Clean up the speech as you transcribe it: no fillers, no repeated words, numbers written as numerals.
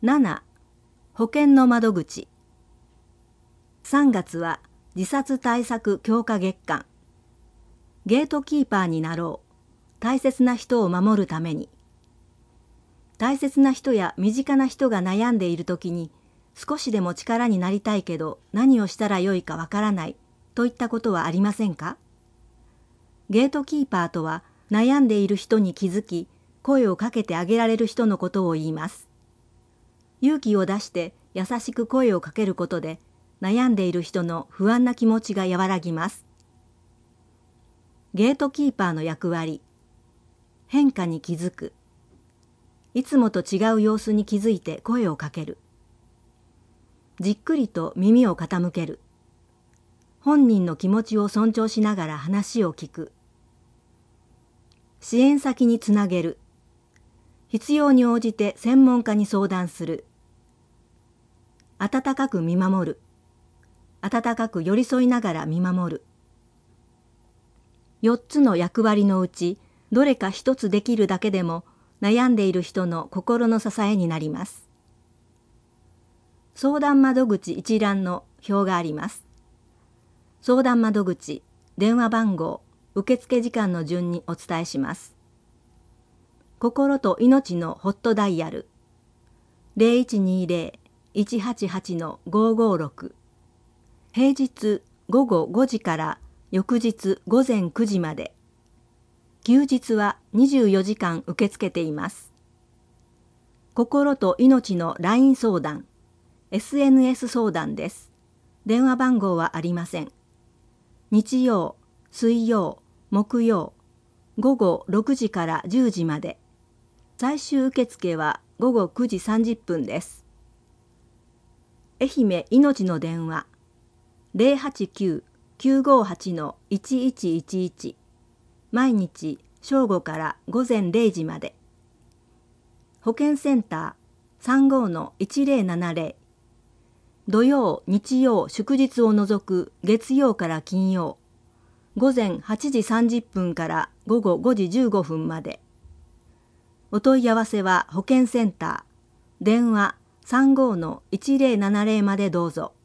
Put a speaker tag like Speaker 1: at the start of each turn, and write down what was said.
Speaker 1: 7. 保険の窓口。3月は自殺対策強化月間。ゲートキーパーになろう。大切な人を守るために。大切な人や身近な人が悩んでいるときに、少しでも力になりたいけど何をしたらよいかわからないといったことはありませんか？ゲートキーパーとは悩んでいる人に気づき、声をかけてあげられる人のことを言います。勇気を出して優しく声をかけることで、悩んでいる人の不安な気持ちが和らぎます。ゲートキーパーの役割。変化に気づく。いつもと違う様子に気づいて声をかける。じっくりと耳を傾ける。本人の気持ちを尊重しながら話を聞く。支援先につなげる。必要に応じて専門家に相談する。温かく見守る。温かく寄り添いながら見守る。4つの役割のうち、どれか1つできるだけでも悩んでいる人の心の支えになります。相談窓口一覧の表があります。相談窓口、電話番号、受付時間の順にお伝えします。心と命のホットダイヤル 0120-188-556 平日午後5時から翌日午前9時まで。休日は24時間受け付けています。心と命の LINE 相談、SNS 相談です。電話番号はありません。日曜、水曜、木曜、午後6時から10時まで。最終受付は午後9時30分です。愛媛いのちの電話 089-958-1111 毎日正午から午前0時まで。保健センター 35-1070 土曜、日曜、祝日を除く月曜から金曜午前8時30分から午後5時15分まで。お問い合わせは保健センター電話 35-1070 までどうぞ。